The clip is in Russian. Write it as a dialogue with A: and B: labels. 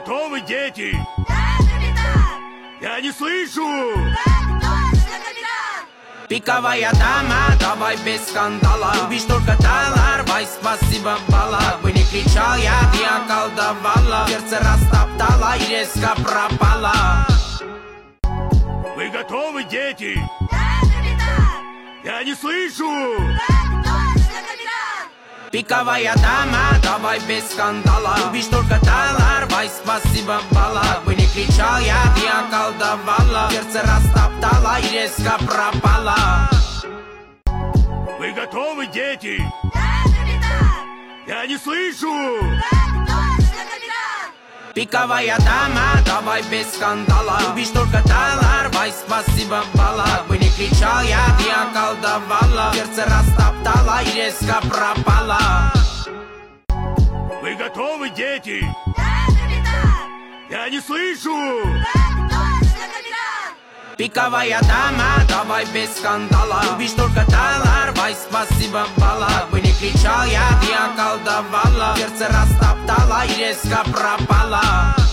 A: готовы, дети?
B: Да, капитан!
A: Я не слышу!
B: Так точно, капитан!
C: Пиковая дама, давай без скандала. Любишь только талар, вай, спасибо, бала. Бы не кричал я, ты околдовала. Сердце растоптала и резко пропала.
A: Вы готовы, дети?
B: Да, капитан!
A: Я не слышу!
B: Так точно, капитан!
C: Пиковая дама, давай без скандала. Любишь только талар, вай, спасибо, бала. Бы не кричал я, ты околдовала. Сердце растоптала и резко пропала.
A: Вы готовы, дети?
B: Да, капитан!
A: Я не слышу!
B: Так точно, капитан!
C: Пиковая дама, давай без скандала. Любишь только талар, вай, спасибо, бала. Бы не кричал я, ты околдовала. Сердце растоптала и резко пропала.
A: Вы готовы, дети?
B: Да, капитан!
A: Я не слышу!
B: Так точно, капитан!
C: Пиковая дама, давай без скандала. Любишь только талар, вай, спасибо, бала. Бы не кричал я, ты околдовала. Сердце растоптала и резко пропала.